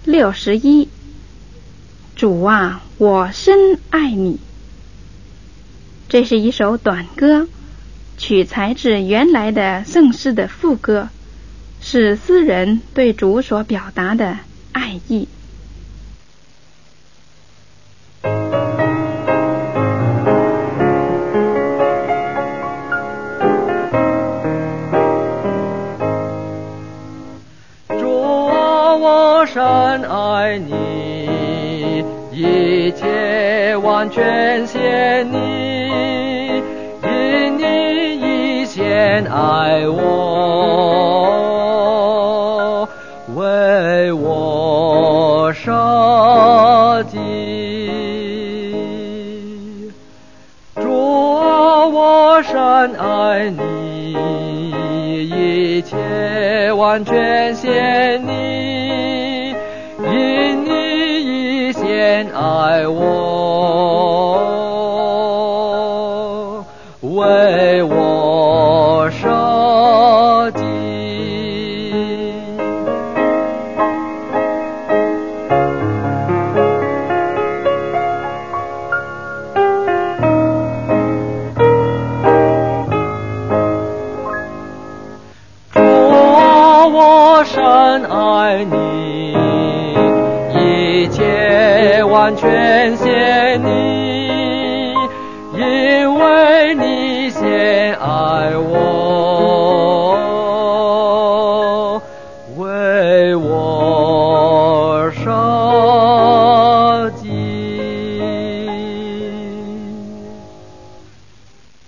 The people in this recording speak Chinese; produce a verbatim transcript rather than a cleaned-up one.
六十一。主啊，我深爱你。这是一首短歌，取材自原来的圣诗的副歌，是诗人对主所表达的爱意。 主啊，我深爱你，一切完全献你，因你已先爱我，为我舍己。主啊，我深爱你，一切完全献你，因你已先爱我，为我舍己。主啊，我深爱你，一切完全献你，因为你先爱我。